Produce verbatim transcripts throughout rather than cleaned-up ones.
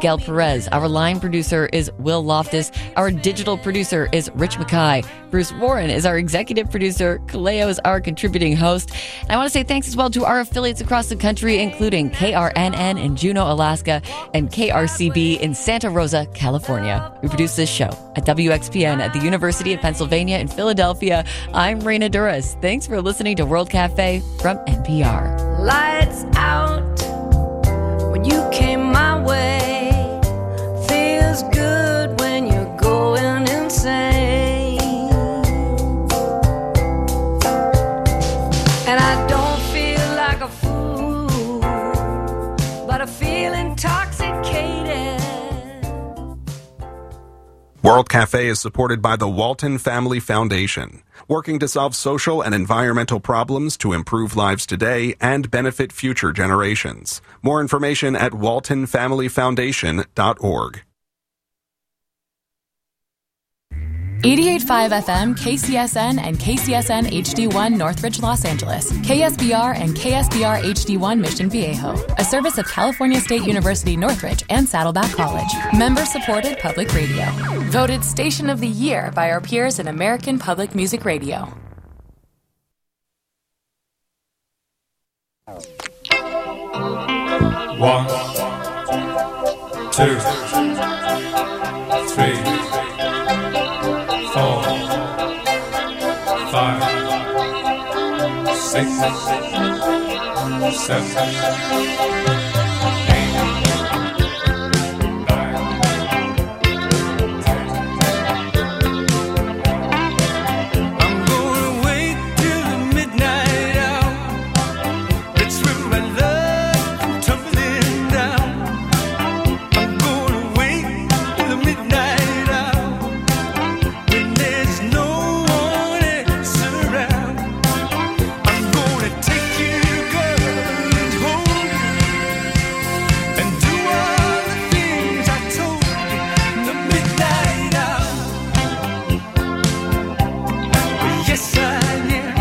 Miguel Perez. Our line producer is Will Loftus. Our digital producer is Rich Mackay. Bruce Warren is our executive producer. Kaleo is our contributing host. And I want to say thanks as well to our affiliates across the country, including K R N N in Juneau, Alaska, and K R C B in Santa Rosa, California. We produce this show at W X P N at the University of Pennsylvania in Philadelphia. I'm Raina Duras. Thanks for listening to World Cafe from N P R. Lights out when you came my way. Feels good when you're going insane. And I don't feel like a fool, but I feel intoxicated. World Cafe is supported by the Walton Family Foundation, working to solve social and environmental problems to improve lives today and benefit future generations. More information at walton family foundation dot org. eighty-eight point five F M, K C S N, and K C S N H D one Northridge, Los Angeles. K S B R and K S B R H D one Mission Viejo. A service of California State University Northridge and Saddleback College. Member-supported public radio. Voted Station of the Year by our peers in American Public Music Radio. One, two, three, four, five, six, seven, eight, nine, ten. I'm gonna wait till the midnight hour. That's when my love comes tumbling down. I'm gonna wait till the midnight hour. When there's no one else around, I'm gonna take you, girl, and hold you, and do all the things I told you in the midnight hour. Yes, I am.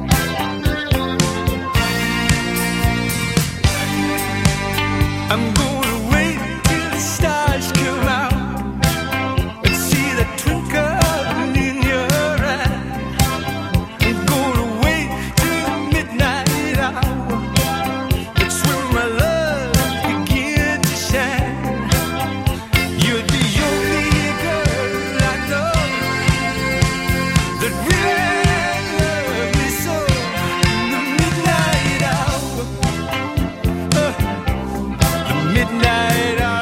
I'm gonna wait till the stars come out and see the twinkle in your eye. I'm gonna wait till the midnight hour. It's when my love begins to shine. You're the only girl I know that really loves me so. The midnight hour, uh, the midnight hour.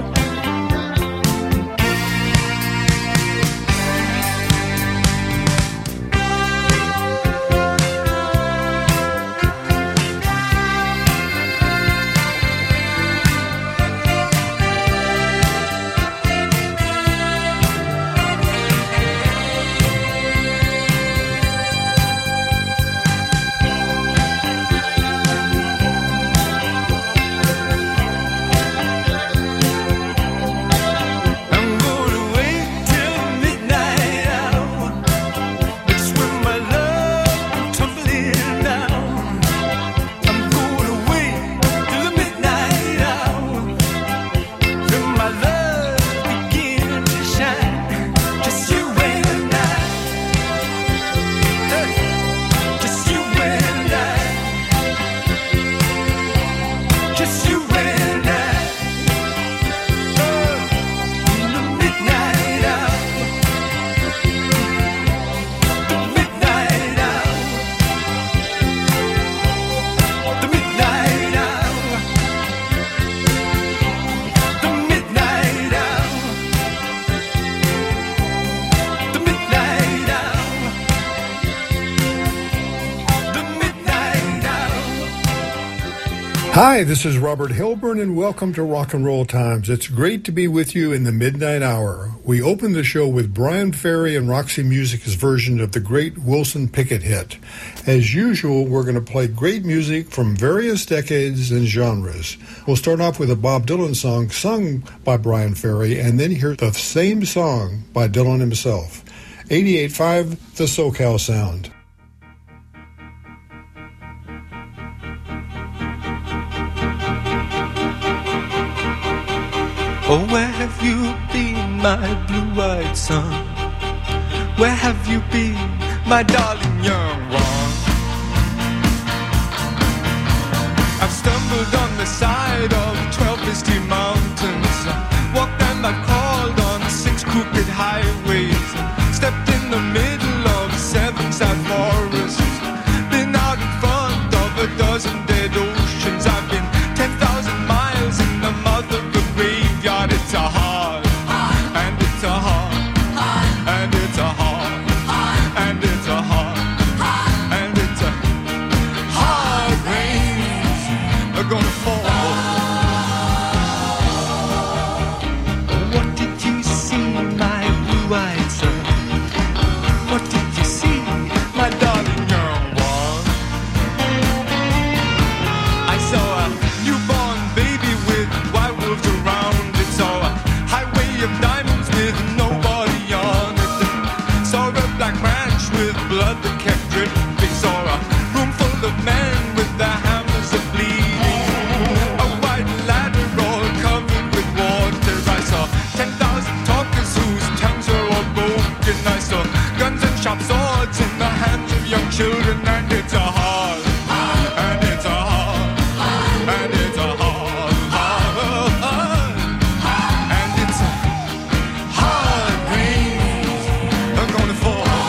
I'm gonna wait till the midnight hour. It's when my love comes tumbling down. I'm gonna wait till the midnight hour. When my love begins to shine. Just you and I. Hey, just you and I. Just you and I. Oh, in the midnight hour. The midnight hour. The midnight hour. The midnight hour. The midnight hour. The midnight hour. Hi, this is Robert Hilburn, and welcome to Rock and Roll Times. It's great to be with you in the midnight hour. We opened the show with Brian Ferry and Roxy Music's version of the great Wilson Pickett hit. As usual, we're going to play great music from various decades and genres. We'll start off with a Bob Dylan song sung by Brian Ferry, and then hear the same song by Dylan himself. eighty-eight point five, The SoCal Sound. Oh, where have you been, my blue-eyed son? Where have you been, my darling young one? I've stumbled on the side of twelve misty mountains, walked and I've crawled on six crooked highways, stepped in the middle of seven sad forests, been out in front of a dozen dead oceans. I've been ten thousand miles in the mouth of the graveyard. It's a hard, and it's a hard, and it's a hard, and it's a hard, and it's a hard rain are gonna fall. What did you see, my blue-eyed son? What did you see, my darling young one? I saw a newborn baby with white wolves around it, saw a highway of diamonds with nobody on it, saw a black branch with blood that kept dripping, saw a room full of men with their hammers of bleeding, a white ladder all covered with water. I saw ten thousand talkers whose tongues were all broken. I saw guns and sharp swords in the hands of young children, and it's a hard, and it's a hard, and it's a hard, hard, hard, and it's a hard rain are gonna fall.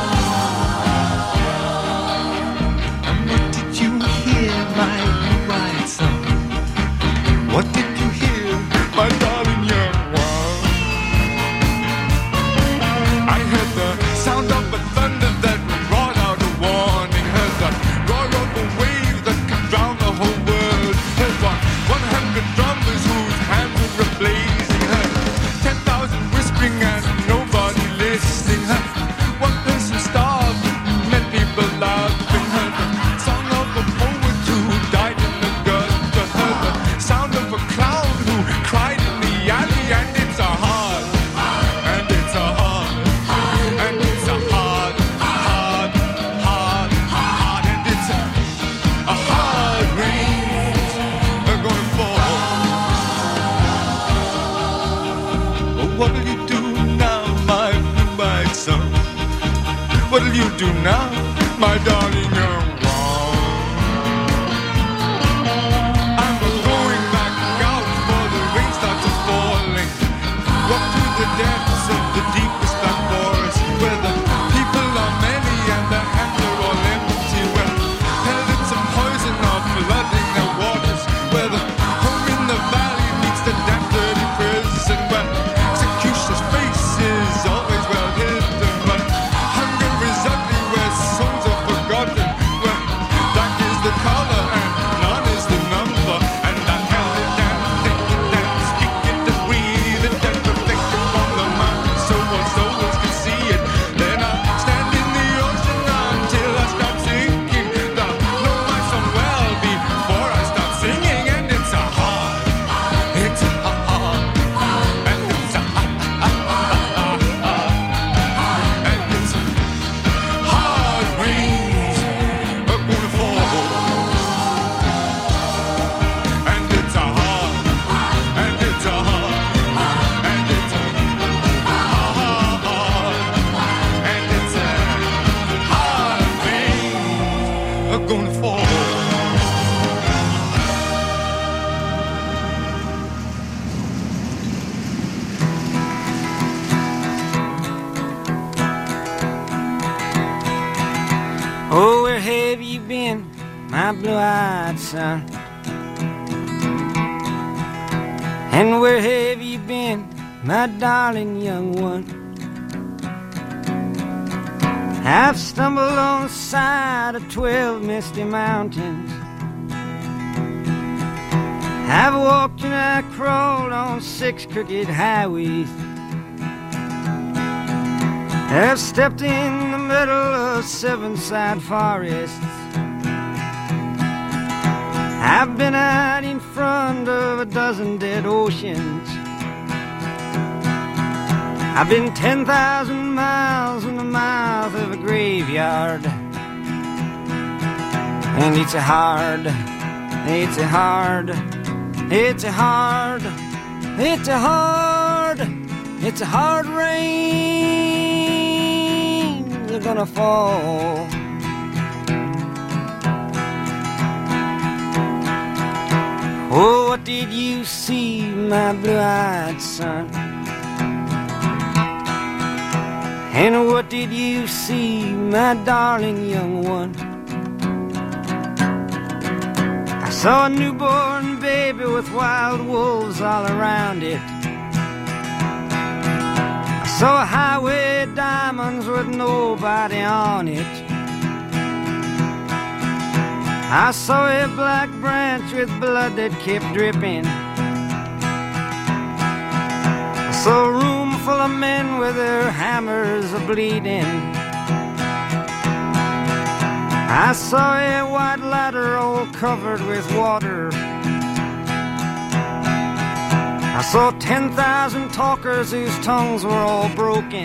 And what did you hear, my blue-eyed son? What did you hear, my darling young one? I heard the sound of a thunder that brought out a warning, heard the roar of a wave that could drown the whole world, heard one hundred drummers whose hands were blazing, heard ten thousand whispering and nobody listening, heard one person starved, many people laughing, heard the song of a poet who died in the gutter, heard the sound of a clown who cried in the alley, and it's a hard, and it's a hard, and it's a hard, hard, hard, hard, and it's a, a hard rain are gonna fall. Oh, what'll you do now, my blue-eyed son? What'll you do now, my darling young one? I'm going back out for the rain starts falling. Walk through the depths of the deepest black forest, where the people are many and their hands are all empty, where pellets of poison are flooding their waters, where the home in the valley meets the damp dirty prison, where executioner's face is always well hidden, but hunger is ugly, where souls are forgotten, where black is the color and none is the number, and I held it and think it and speak it and breathe it and reflect upon the mountain so our souls can see it. Then I stand in the ocean until I start sinking. Thou know my song well before I start singing, and it's a hard, it's a hard, and it's a hard, and it's a hard rains are gonna fall, and it's a hard, and it's a hard, and it's a hard, and it's a hard rains are gonna fall. Oh, where have you been, my blue-eyed son? And where have you been, my darling young one? I've stumbled on the side of twelve misty mountains. I've walked and I crawled on six crooked highways. I've stepped in the middle of seven sad forests. I've been out in front of a dozen dead oceans. I've been ten thousand miles in the mouth of a graveyard. And it's a hard, it's a hard, it's a hard, It's a hard, it's a hard rain. They're gonna fall. Oh, what did you see, my blue-eyed son? And what did you see, my darling young one? I saw a newborn baby with wild wolves all around it. I saw a highway of diamonds with nobody on it. I saw a black branch with blood that kept dripping. I saw a room full of men with their hammers a-bleeding. I saw a white ladder all covered with water. I saw ten thousand talkers whose tongues were all broken.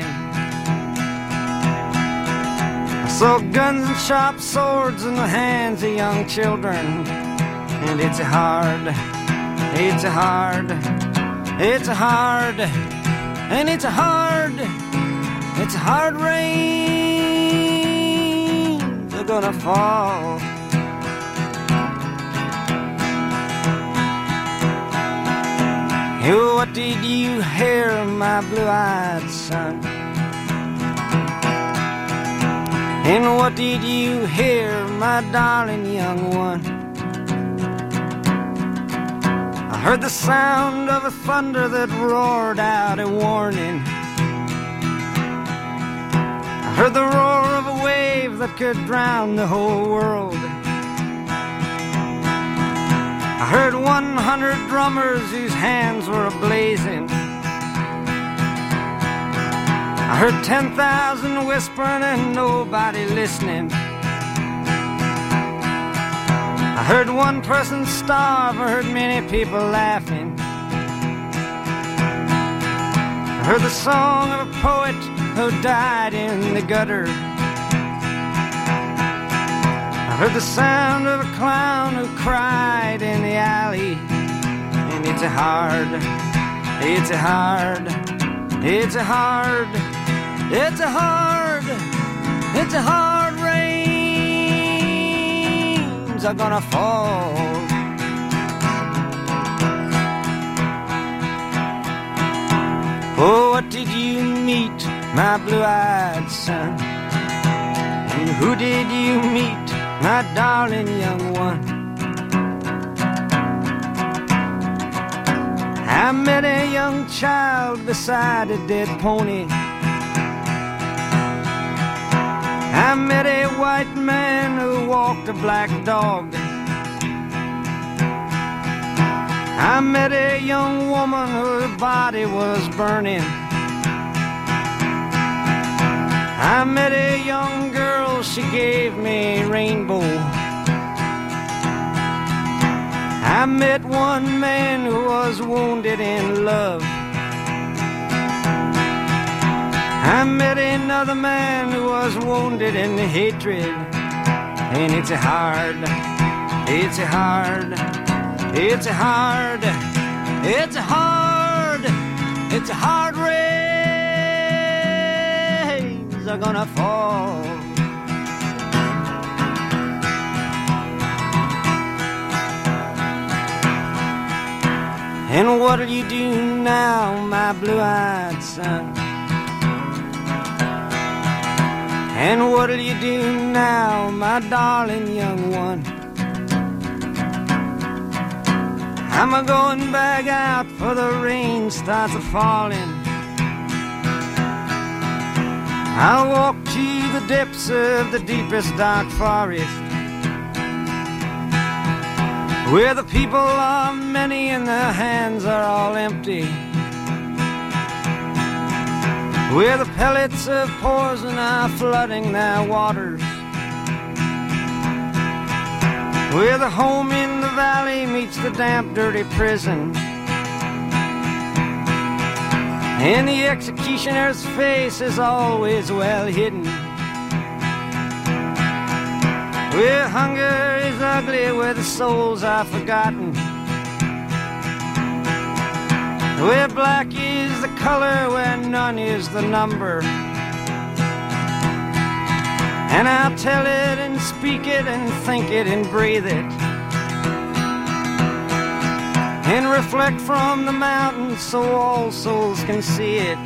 I saw guns and sharp swords in the hands of young children. And it's a hard, it's a hard, it's a hard, and it's a hard, it's a hard rain. They're gonna fall. Oh, what did you hear, my blue-eyed son? And what did you hear, my darling young one? I heard the sound of a thunder that roared out a warning. I heard the roar of a wave that could drown the whole world. I heard one hundred drummers whose hands were ablazing. I heard ten thousand whispering and nobody listening. I heard one person starve, I heard many people laughing. I heard the song of a poet who died in the gutter. I heard the sound of a clown who cried in the alley. And it's a hard, it's a hard, it's a hard, it's a hard, it's a hard rains are gonna fall. Oh, what did you meet, my blue-eyed son? And who did you meet, my darling young one? I met a young child beside a dead pony. I met a white man who walked a black dog. I met a young woman whose body was burning. I met a young girl, she gave me a rainbow. I met one man who was wounded in love. I met another man who was wounded in hatred. And it's a hard, it's a hard, it's a hard, it's a hard, it's a hard rains are gonna fall. And what'll you do now, my blue-eyed son? And what'll you do now, my darling young one? I'm a-going back out for the rain starts a-falling. I'll walk to the depths of the deepest dark forest, where the people are many and their hands are all empty, where the pellets of poison are flooding their waters, where the home in the valley meets the damp, dirty prison, and the executioner's face is always well hidden, where hunger is ugly, where the souls are forgotten, where black is the color, where none is the number. And I'll tell it and speak it and think it and breathe it, and reflect from the mountains so all souls can see it.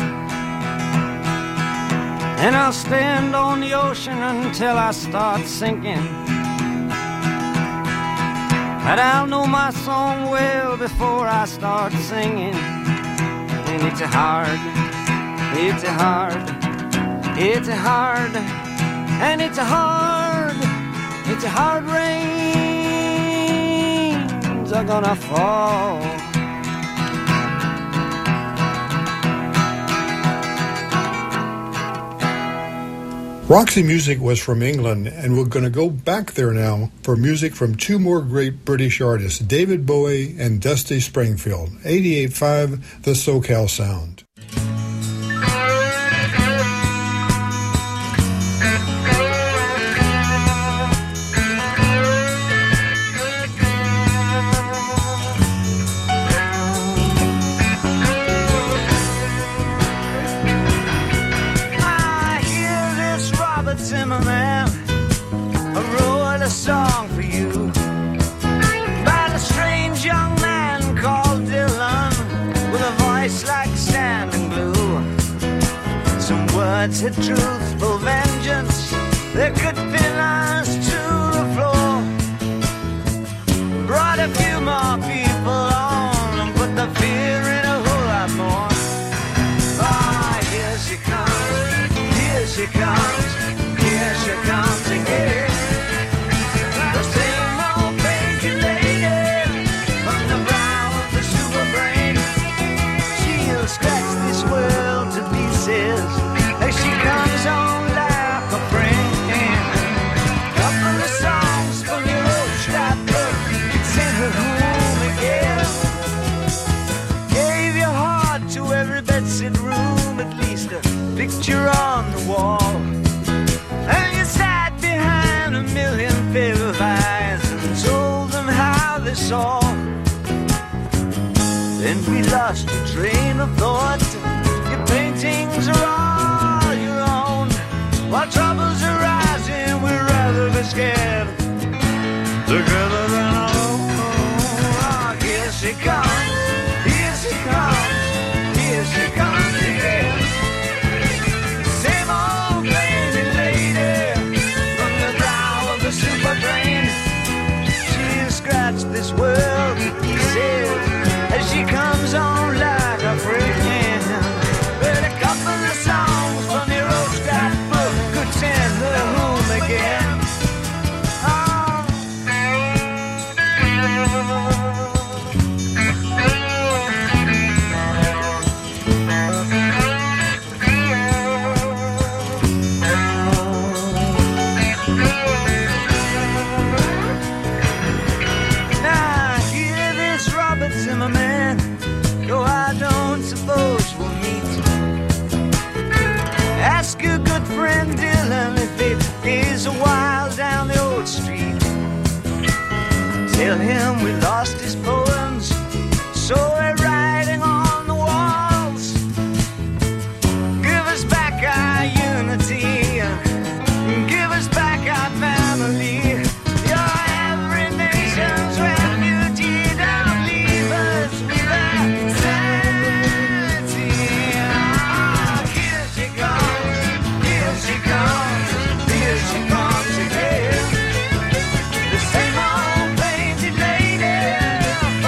And I'll stand on the ocean until I start sinking, but I'll know my song well before I start singing. And it's a hard, it's a hard, it's a hard, and it's a hard, it's a hard rains are gonna fall. Roxy Music was from England, and we're going to go back there now for music from two more great British artists, David Bowie and Dusty Springfield. eighty-eight point five, The SoCal Sound. Zimmerman, I wrote a song for you about a strange young man called Dylan, with a voice like standing blue. Some words had truthful vengeance that could pin us to the floor. Brought a few more people on and put the fear in a whole lot more. Ah, here she comes, here she comes. Here she comes again, the same old crazy lady from the brow of the super brain. She'll scratch this world to pieces as she comes on like a friend. Couple of songs from your old scrapbook, sent her home again. Gave your heart to every bedsit room, at least a picture on the wall. And you sat behind a million pair of eyes and told them how they saw. Then we lost your train of thought. Your paintings are all your own. While troubles are rising, we'd rather be scared together than alone. Oh, here she comes, here she comes, here she comes again. Same old crazy lady from the brow of the super brain. She'll scratch this world to pieces as she comes on like a friend. But a couple of songs from your old scrapbook could send her home again. Zimmerman, though I don't suppose we'll meet. Ask your good friend Dylan if it is a while down the old street. Tell him we lost his poems, so we're writing on the walls. Give us back our unity, give us back our family. You're every nation's refugee. Don't leave us without sanity. Ah, here she comes, here she comes, here she comes again. The same old painted lady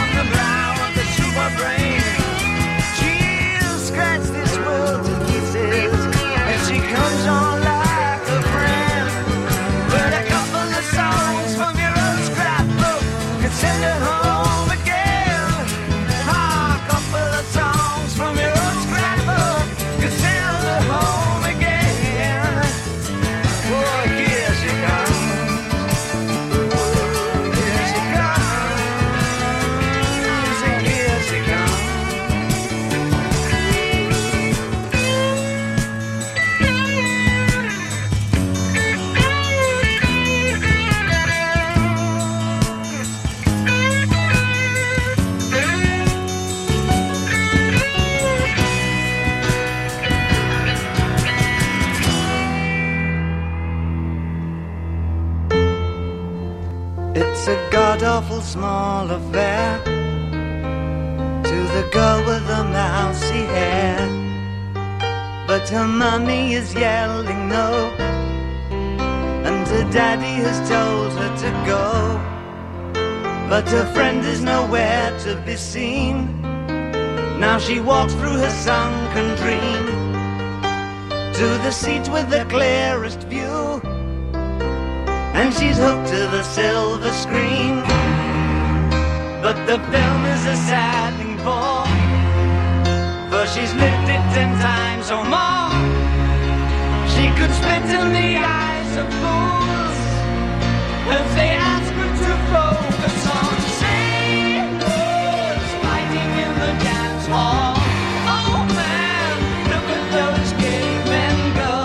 It's a god-awful small affair to the girl with the mousy hair, but her mummy is yelling no, and her daddy has told her to go, but her friend is nowhere to be seen. Now she walks through her sunken dream to the seat with the clearest view, and she's hooked to the silver screen. But the film is a sad thing for, for she's lived it ten times or more. She could spit in the eyes of fools if they ask her to focus on sailors fighting in the dance hall. Oh man, look at those cavemen go.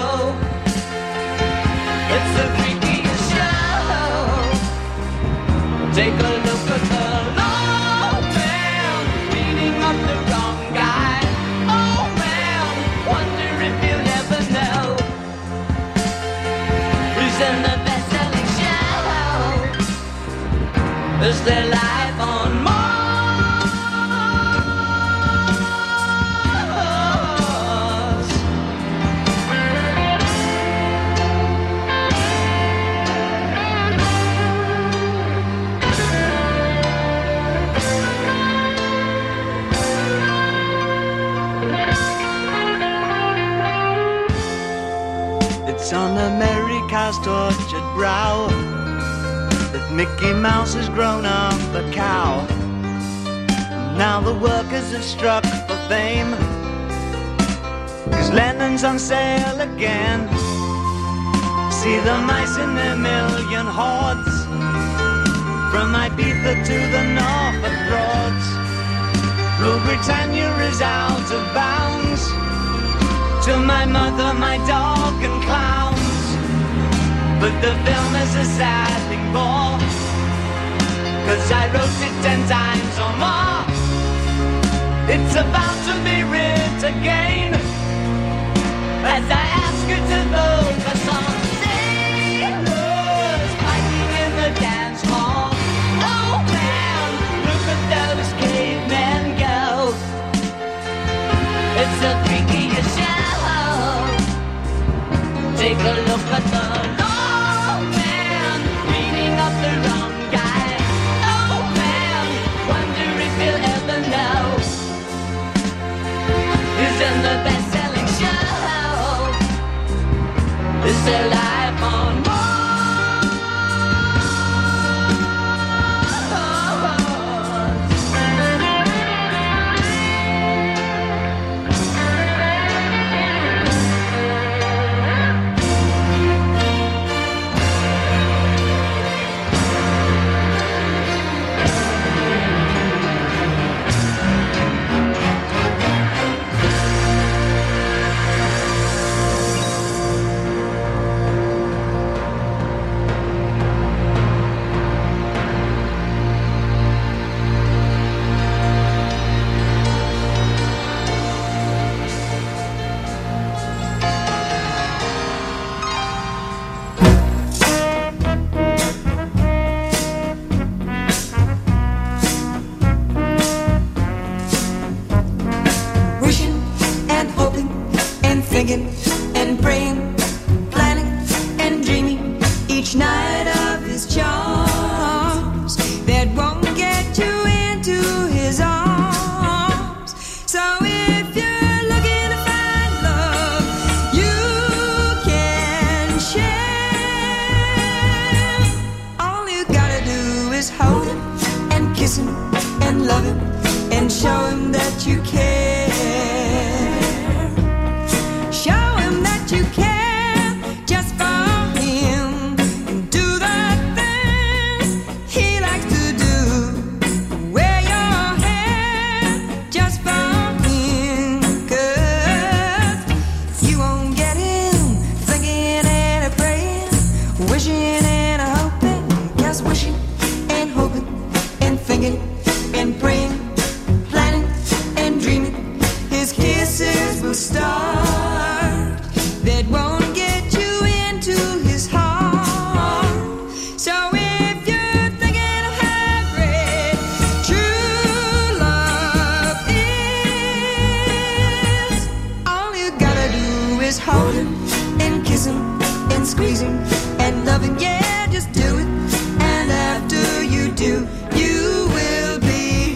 It's the freakiest show. Take a look at the long man beating up the wrong guy. Oh man, wonder if you'll ever know who's in the best-selling show. Is there life on Mars? It's on America's tortured brow that Mickey Mouse has grown up a cow. Now the workers have struck for fame, 'cause Lennon's on sale again. See the mice in their million hordes, from Ibiza to the Norfolk Broads. Rule Britannia is out of bounds, to my mother, my dog and clowns. But the film is a sad thing for, 'cause I wrote it ten times or more. It's about to be writ again, as I ask you to focus on sailors fighting in the dance hall. Oh man, look at those cavemen go. It's the freakiest show. Take a look at the long man beating up the wrong guy. Oh man, wonder if you'll ever know who's in the best-selling show. Is there life on Mars? Thinking and praying, planning and dreaming each night of his charms that won't get you into his arms. So if you're looking to find love, you can share. All you gotta do is hold him and kiss him and love him and show him that you care. Show him that you care just for him, and do the things he likes to do. Wear your hair just for him, 'cause you won't get him thinking and a praying, wishing and a hoping, just wishing and hoping and thinking and praying, planning and dreaming. His kisses will start that won't get you into his heart. So if you're thinking is holding and kissing and squeezing and loving. Yeah, just do it. And after you do, you will be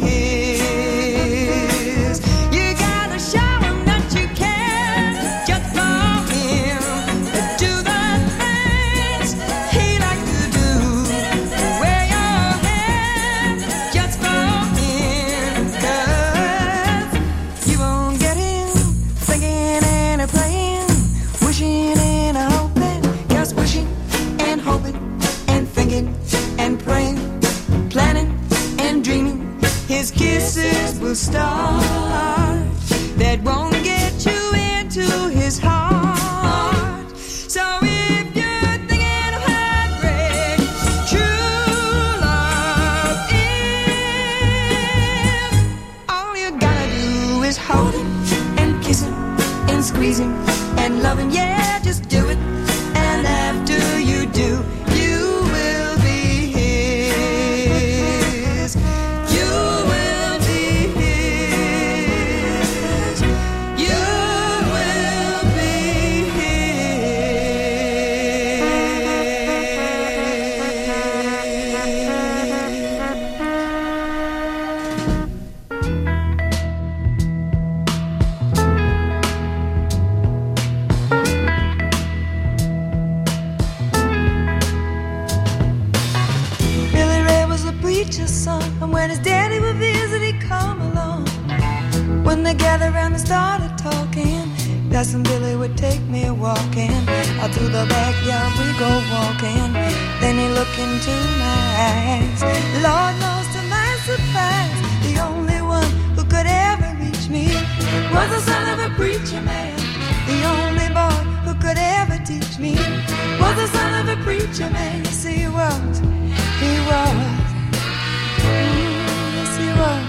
his. You gotta show him that you care just for him. Do the things he likes to do. Wear your hair just for him. 'Cause you won't get him thinking and a playing, wishing and a hoping, just wishing and hoping and thinking and praying, planning and dreaming. His kisses will start that won't get you into his heart. So if you're thinking of heartbreak, true love is. All you gotta do is hold him and kiss him and squeeze him and love him. Yeah, just do it. And after you do, you will be his. You will be his. You will be Billy Ray was a preacher's son, and when his daddy would visit, he'd come along. When they gathered around and started talking, Cousin Billy would take me walking. Out through the backyard we go walking. Then he looked into my eyes. Lord knows to my surprise, the only one who could ever reach me was the son of a preacher man. The only boy who could ever teach me was the son of a preacher man. Yes, he was. He was. Mm, yes, he was.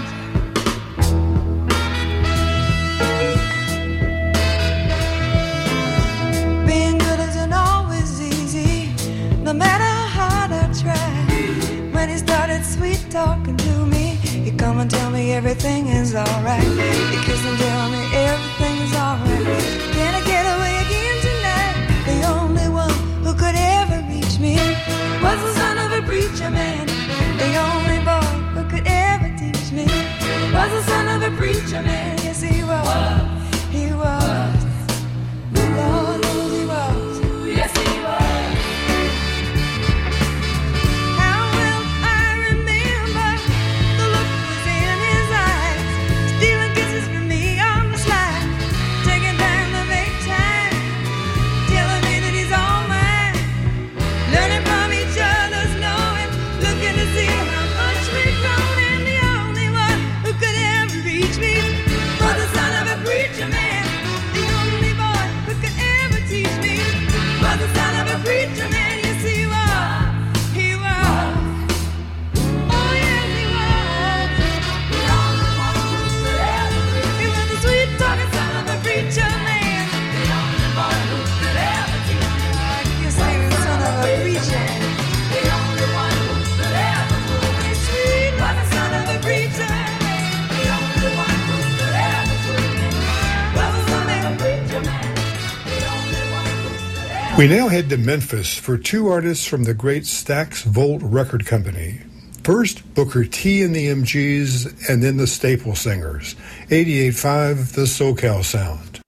Being good isn't always easy, no matter how hard I try. When he started sweet talking to me, he'd come and tell me everything is alright. He'd kiss and tell me everything is alright. Can I get away again tonight? The only one who could ever reach me was the son of a preacher man. The only boy who could ever teach me was the son of a preacher man. Yes, he was. He was. Lord knows he was. Yes, he was. How will I remember the look was in his eyes, stealing kisses from me on the slide, taking time to make time, telling me that he's all mine, learning from each other's knowing, looking to see how much we've grown. And the only one who could ever reach me was the son of a preacher man. The only boy who could ever teach me was the son of a preacher man. Yes, he was. He was. Oh, yes, he was. The only one who could ever reach me. He was the sweet talking son of a preacher man. The only boy who could ever teach me. I guess he was the son of a preacher. The only one who could ever fool me. Sweet was the son of a preacher. The only one who could ever fool me was the son of a preacher man. The only one who could ever. We now head to Memphis for two artists from the great Stax Volt Record Company. First, Booker T and the M Gs, and then the Staple Singers. eighty-eight point five, the SoCal Sound.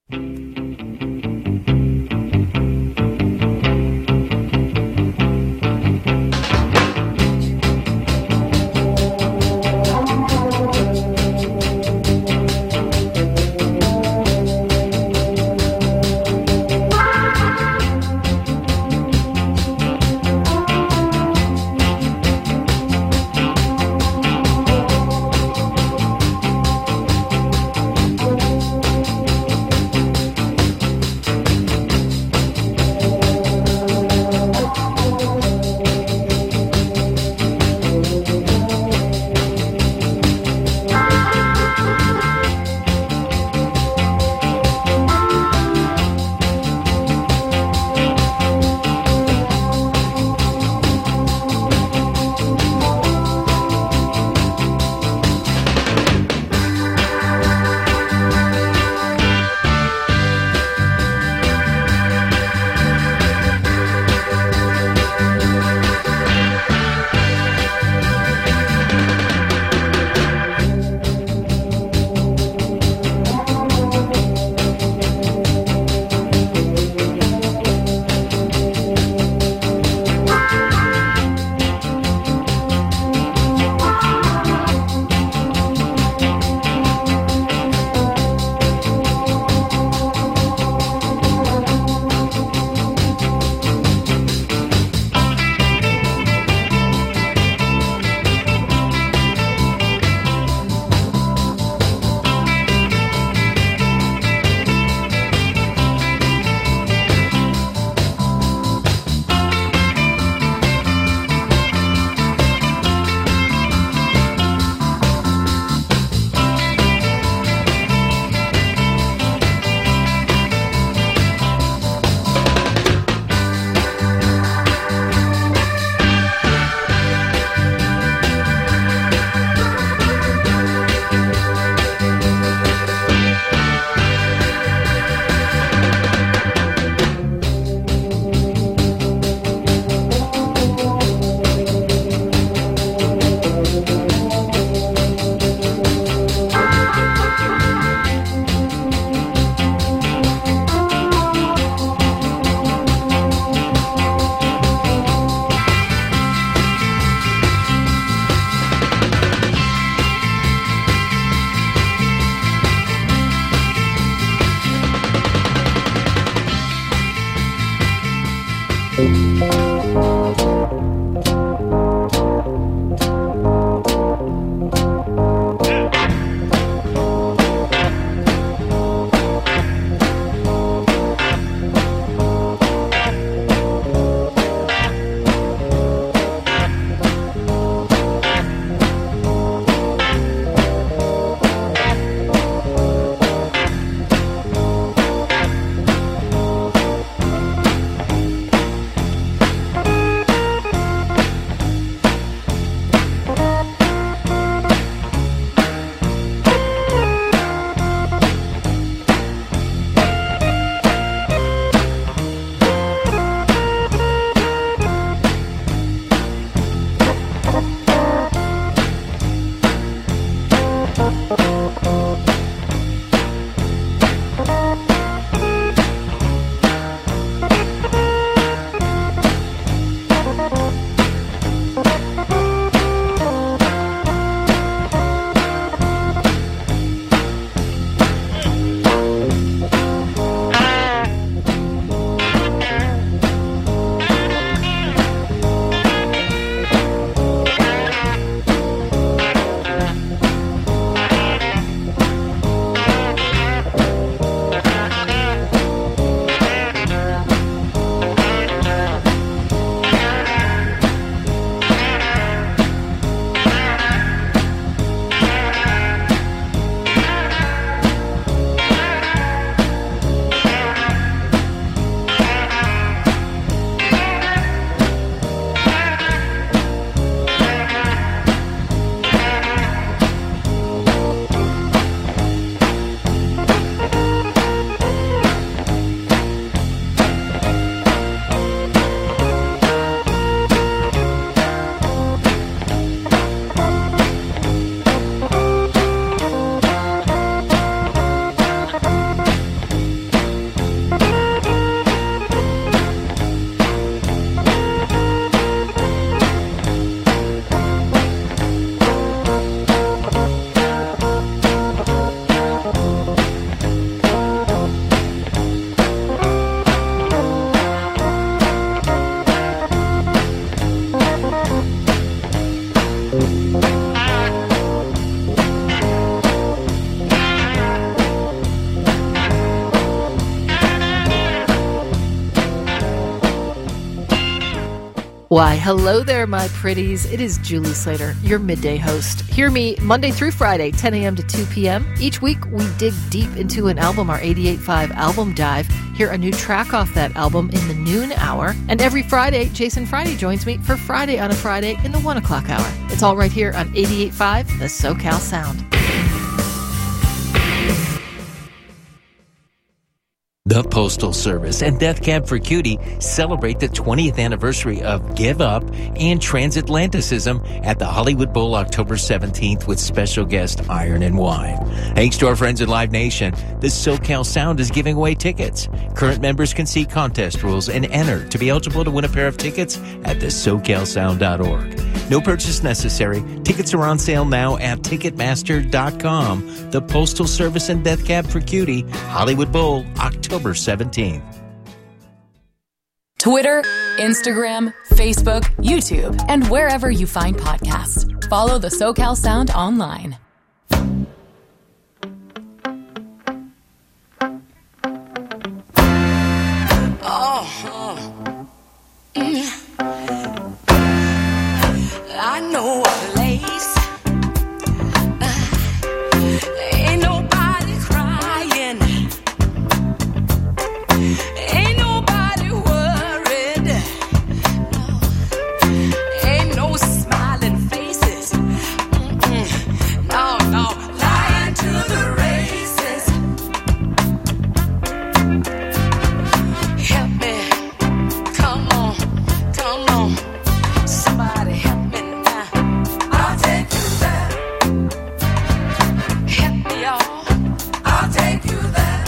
Why, hello there, my pretties. It is Julie Slater, your midday host. Hear me Monday through Friday, ten a.m. to two p.m. Each week, we dig deep into an album, our eighty-eight point five Album Dive, hear a new track off that album in the noon hour. And every Friday, Jason Friday joins me for Friday on a Friday in the one o'clock hour. It's all right here on eighty-eight point five, the SoCal Sound. The Postal Service and Death Cab for Cutie celebrate the twentieth anniversary of Give Up and Transatlanticism at the Hollywood Bowl October seventeenth with special guest Iron and Wine. Thanks to our friends at Live Nation, the SoCal Sound is giving away tickets. Current members can see contest rules and enter to be eligible to win a pair of tickets at the so cal sound dot org. No purchase necessary. Tickets are on sale now at ticketmaster dot com. The Postal Service and Death Cab for Cutie, Hollywood Bowl, October seventeenth. Twitter, Instagram, Facebook, YouTube, and wherever you find podcasts. Follow the SoCal Sound online. I know a place. Uh, ain't nobody crying. Ain't nobody worried. No. Ain't no smiling faces. Mm-mm. No, no. Lying to the races. Help me. Come on. Come on. Somebody help me. I'll take you there. Help me, y'all. I'll take you there.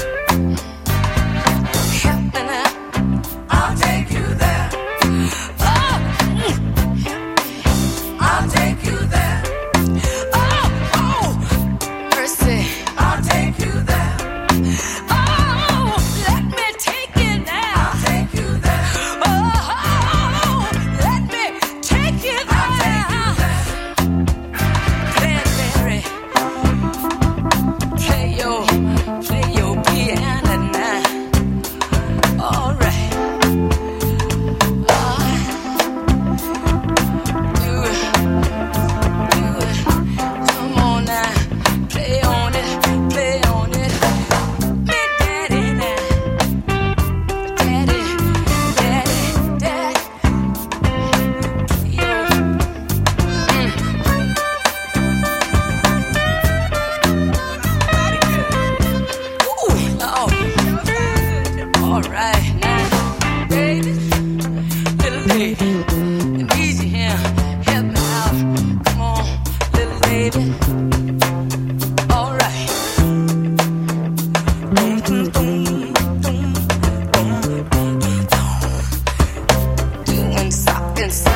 Help me now. I'll take you there. Oh, mm. I'll take you there. Oh, oh, mercy. I'll take you there. Oh, let me take you there. I'll take you there. Oh, let me take you there. I'll take you there. Cranberry, play your, play your piano now. All right. Uh, do it, do it. Come on now, play on it, play on it. Me daddy now, daddy, daddy, daddy. Yo. Ooh, oh. All right, now, baby, little lady, I need you here. Help me out. Come on, little lady. All right. Boom, boom, boom, boom, boom, boom, boom, boom. Doing something so.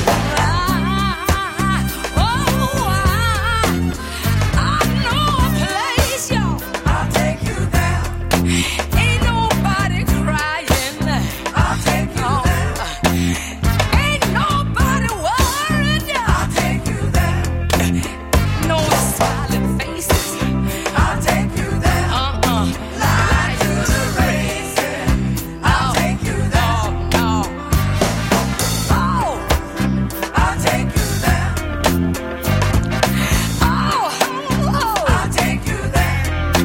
Ah, oh, I, I know a place, y'all. I'll take you there. Ain't nobody crying. I'll take you there. Ain't nobody worried. I'll take you there. No smiling faces. I'll take you there. Uh-uh. Lie to the races. I'll take you there. No, no. Oh, I'll take you there. Oh, oh, I'll take you there.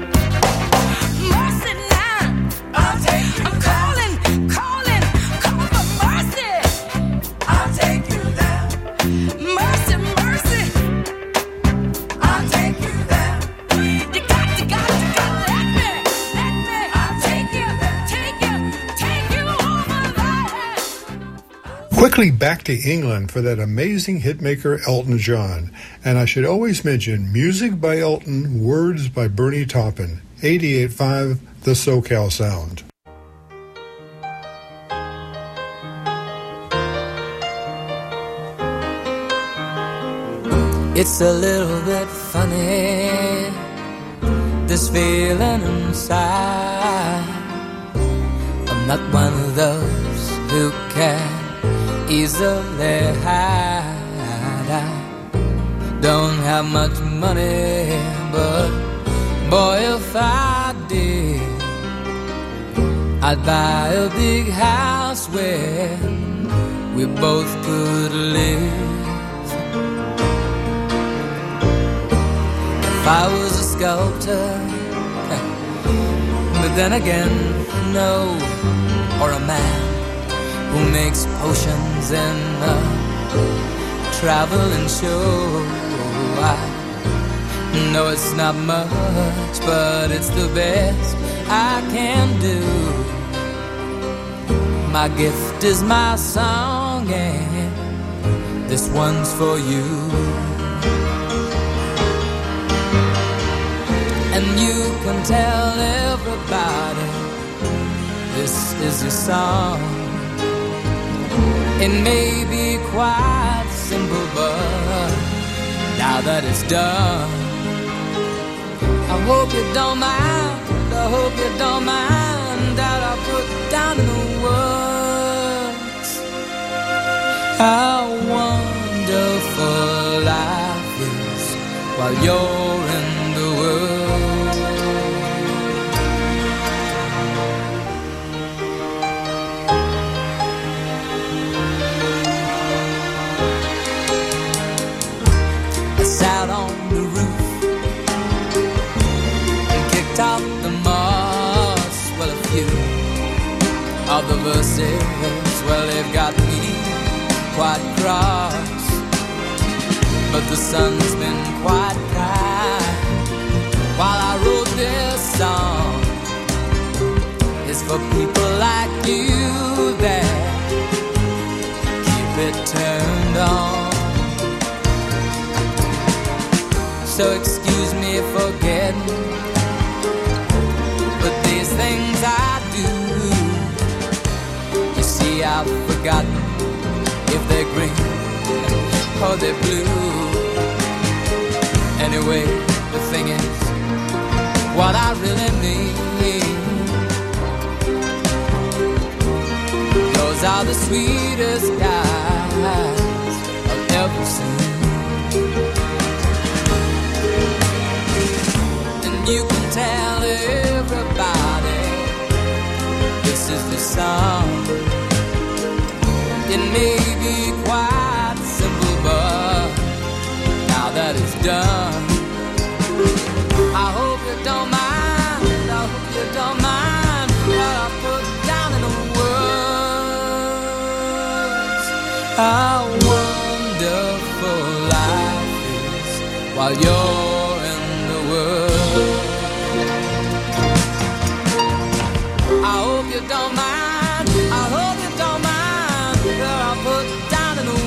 Mercy now. I'll take you. I'm calling, calling, call for mercy. I'll take you there. Mercy, mercy. I'll take you there. You got to, got to, got to let me, let me. I'll take you, take you, take you over there. Quickly back to England for that amazing hitmaker Elton John. And I should always mention music by Elton, words by Bernie Taupin. eighty-eight point five, the SoCal Sound. It's a little bit funny, this feeling inside. I'm not one of those who can easily hide. I don't have much money, but boy, if I did, I'd buy a big house where we both could live. If I was a sculptor, but then again, no, or a man who makes potions in a traveling show. I know it's not much, but it's the best I can do. My gift is my song, and this one's for you. And you can tell everybody this is your song. It may be quite simple, but now that it's done, I hope you don't mind, I hope you don't mind that I put down in the words how wonderful life is while you're in the world. I sat on the roof and kicked out the moss. Well, a few of the verses, well, they've got me quite cross, but the sun's been quite kind while I wrote this song. It's for people like you that keep it turned on. So excuse me for getting, but these things I do, you see I've forgotten if they're green or they're blue. Anyway, the thing is, what I really mean, those are the sweetest guys I've ever seen. And you can tell everybody this is the song. It may be quite simple, but now that it's done, I hope you don't mind, I hope you don't mind what I put down in the words. How wonderful life is while you're in the world. I hope you don't mind, I hope you don't mind what I put down in the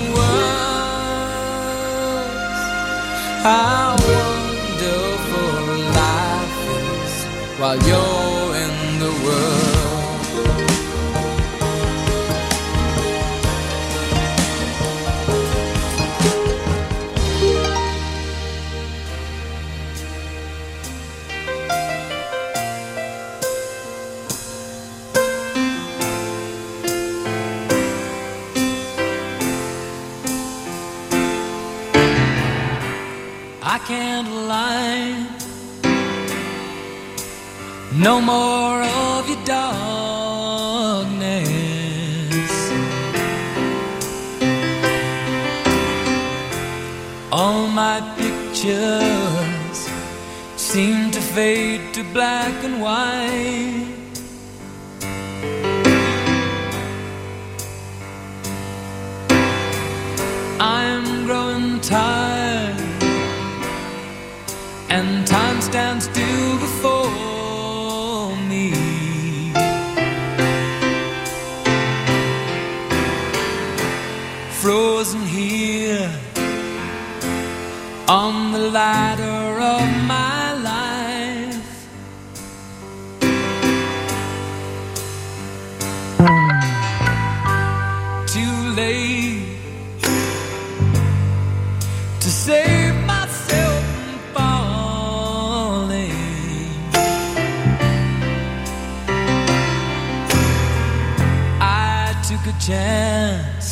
words. How wonderful life is while you're in the world. I can't lie, no more of your darkness. All my pictures seem to fade to black and white. I'm growing tired, and time stands still before me. Frozen here on the ladder of my life. Too late to save myself from falling. I took a chance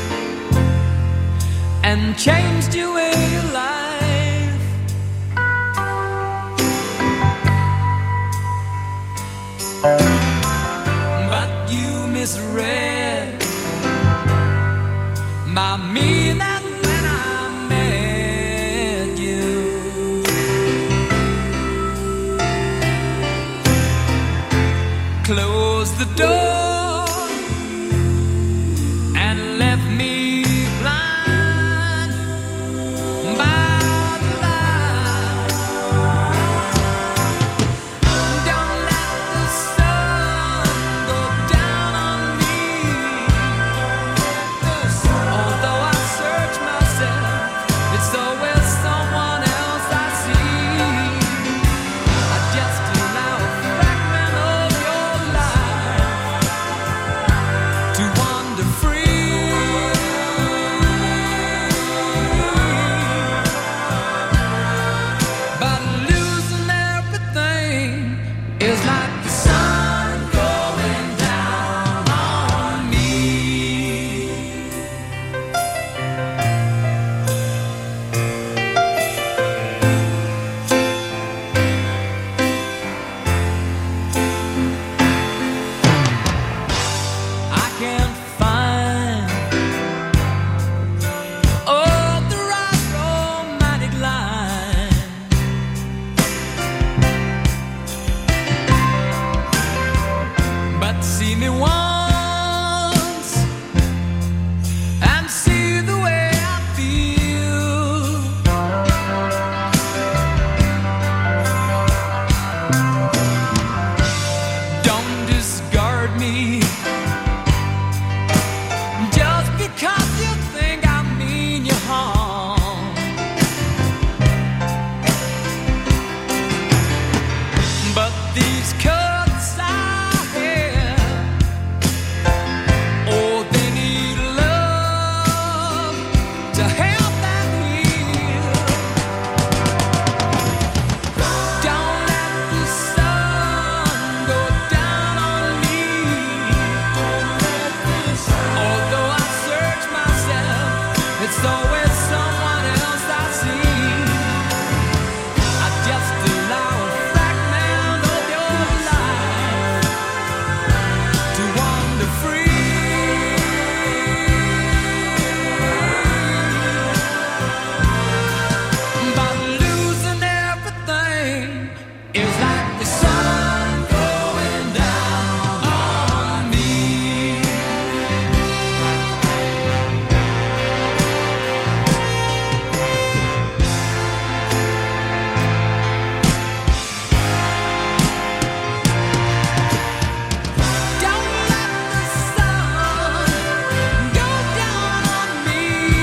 and changed your way of life. But you misread I mean that when I met you. Close the door and left me blind by the light. Don't let the sun go down on me. Although I search myself, it's always someone else I see. I just allow a fragment of your life to wander free. But losing everything is like the sun going down on me. I can't find oh the right romantic line. But see me once and see the way I feel. Don't discard me just because you think I mean you harm. But these cuts I have, oh, they need love to help them heal. Don't let the sun go down on me. Although I search myself, it's always someone else I see. I just allow a fragment of your life to wander free. But losing everything is like the sun going down on me. Don't let the sun go down on me.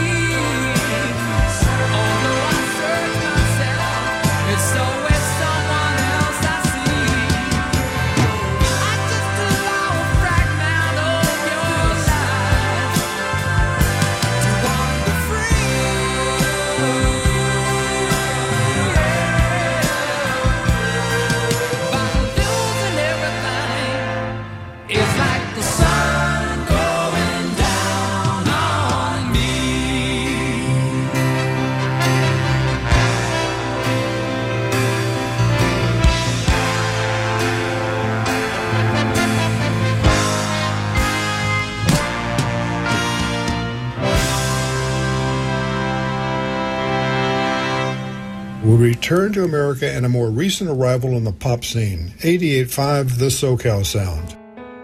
Although I search myself, it's always someone else I see. I just allow a fragment of your life to wander free. By losing everything, it's like the sun going down on me. We return to America and a more recent arrival on the pop scene, eighty-eight point five The SoCal Sound.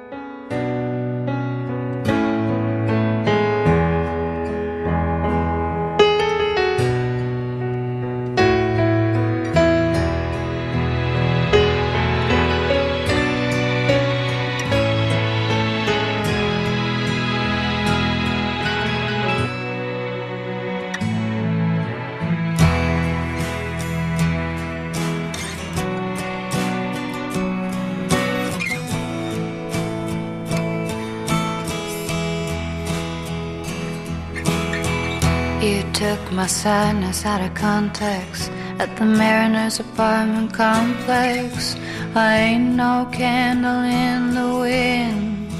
You took my sadness out of context at the Mariners apartment complex. I ain't no candle in the wind.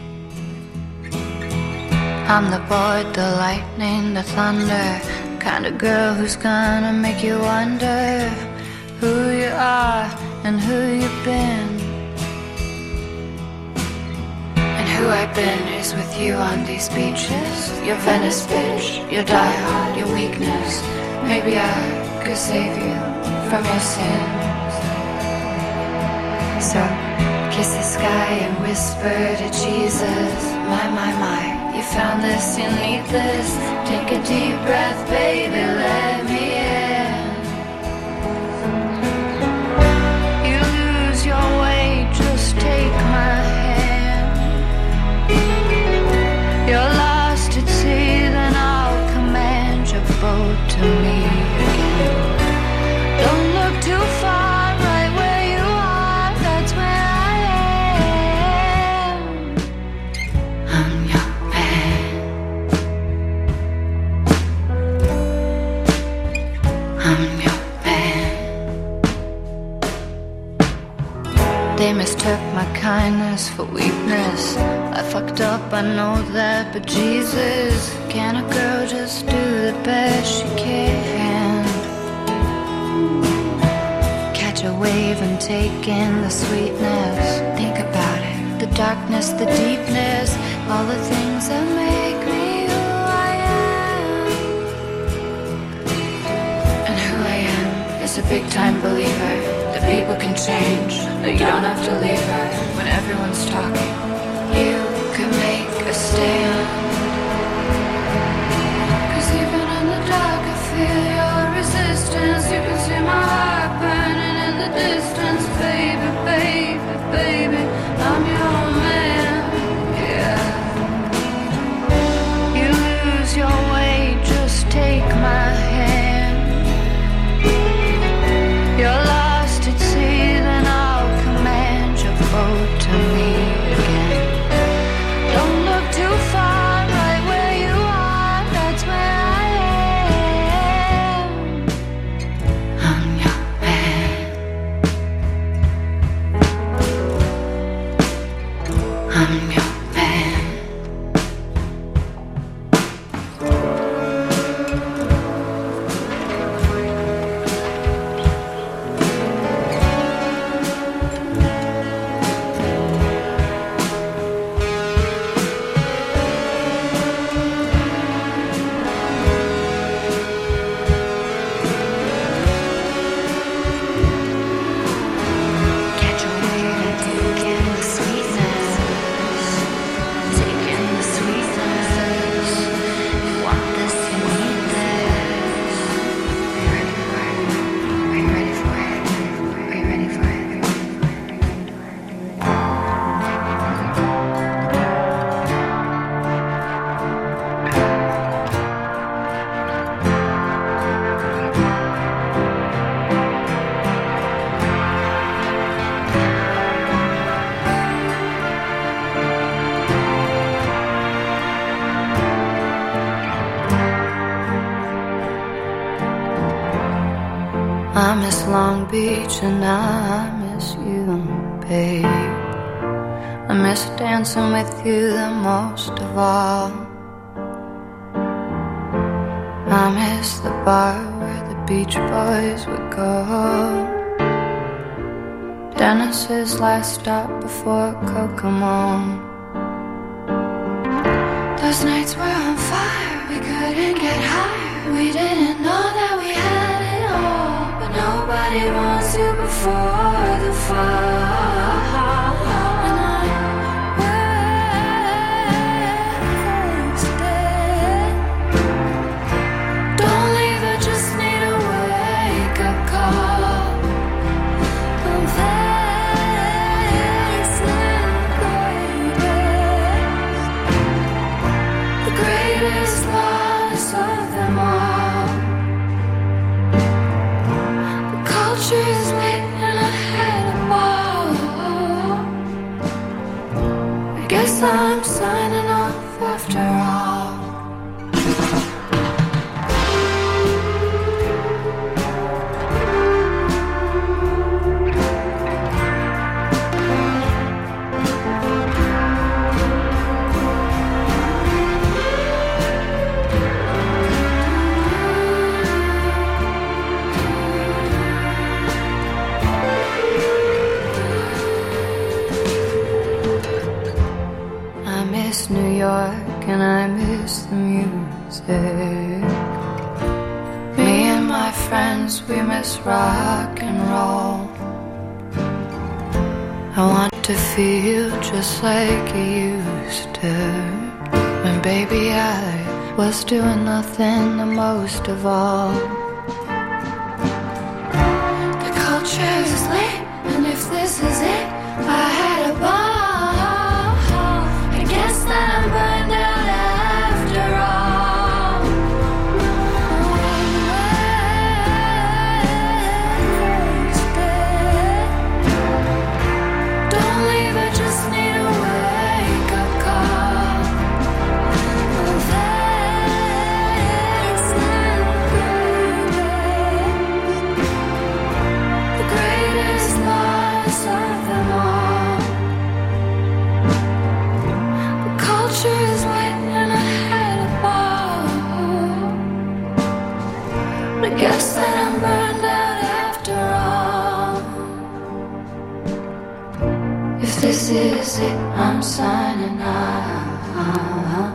I'm the boy, the lightning, the thunder, kind of girl who's gonna make you wonder who you are and who you've been and who I've been is with you on these beaches. Your Venice bitch, your diehard, your weakness. Maybe I could save you from your sins. So kiss the sky and whisper to Jesus. My, my, my, you found this, you need this. Take a deep breath, baby, let me in. You lose your way, just take my hand. You're lost at sea, then I'll command your boat to me again. Don't look too far, right where you are, that's where I am. I'm your man. I'm your man. They mistook my kindness for weakness. I fucked up, I know that, but Jesus, can a girl just do the best she can? Catch a wave and take in the sweetness. Think about it, the darkness, the deepness, all the things that make me who I am. And who I am is a big time believer that people can change, that you don't have to leave her when everyone's talking. You can make a stand. Cause even in the dark I feel your resistance. You can see my heart burning in the distance. Baby, baby, baby, I'm your man, yeah. You lose your way, just take my hand. You're lost at sea, then I'll command your boat to me again. Don't look too far, right where you are, that's where I am. I'm your man. I'm your man. Catch a wave and take in the sweetness. Take in the sweetness. You want this, you need this. Are you ready for it? Are you ready for it? Are you ready for it? I miss Long Beach and I miss you, babe. I miss dancing with you the most of all. I miss the bar where the Beach Boys would go. Dennis's last stop before Kokomo. Those nights were on fire, we couldn't get higher. We didn't know that we had it all, but nobody wants you before the fall. And I wasted. Don't leave, I just need a wake-up call. I'm facing the greatest, the greatest loss of them all. The culture is late and I had a ball. I guess I'm signing off after all. I miss New York and I miss the music. Me and my friends, we miss rock and roll. I want to feel just like you used to. When baby I was doing nothing the most of all. The culture is late, and if this is it, I had a ball. I guess that I'm burned out after all. Don't leave, I just need a wake-up call. That's the greatest loss of them all. The culture is late and I had a ball. But I guess that I'm burned out after all. If this is it, I'm signing off.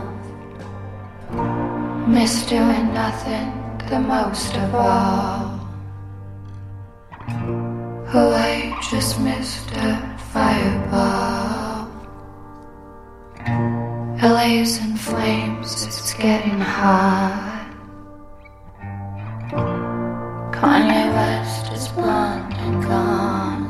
Miss doing nothing the most of all. Oh, I just missed a fireball. L A's in flames, it's getting hot. Kanye West is blonde and gone.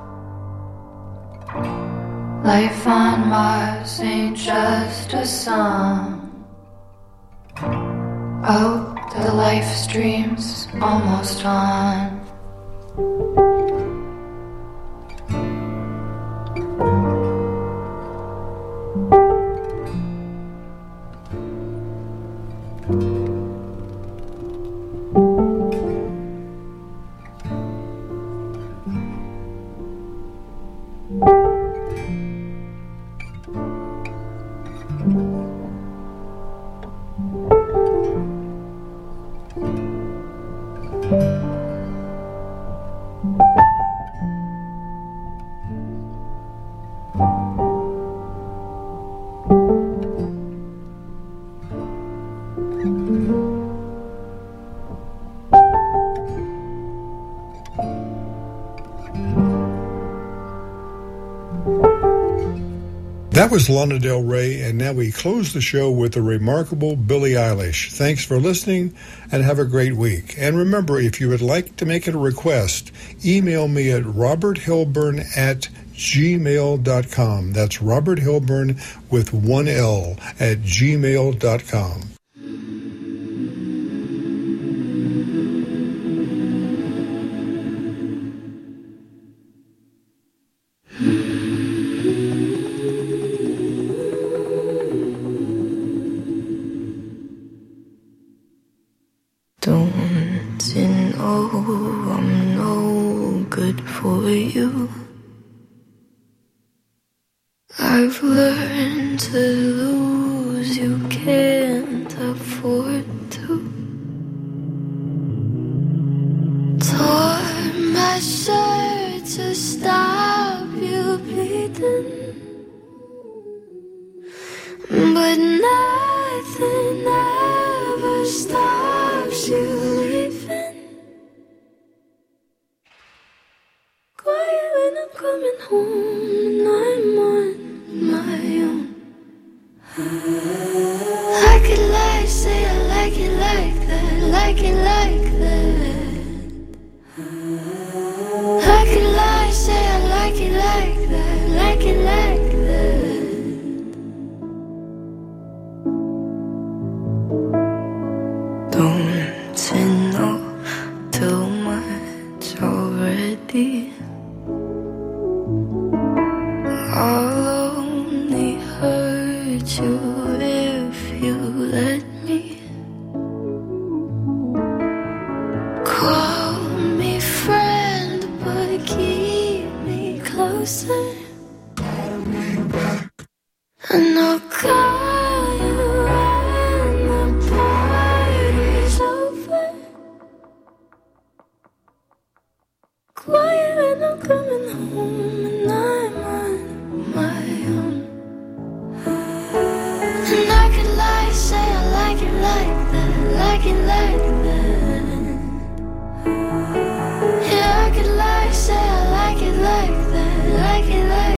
Life on Mars ain't just a song. Oh, the life stream's almost on. That was Lana Del Rey, and now we close the show with the remarkable Billie Eilish. Thanks for listening, and have a great week. And remember, if you would like to make it a request, email me at robert hilburn at gmail dot com. That's Robert Hilburn with one L at gmail dot com. Don't you know I'm no good for you? I've learned to lose, you can't afford to. Tore my shirt to stop you bleeding, but nothing ever stops you leaving. Quiet when I'm coming home and I'm on my own. Like it like, say I like it like that, like it like that. Like it like, say I like it like that, like it like that. Don't you know too much already? I'll only hurt you if you let me. Call me friend, but keep me closer. And I'll call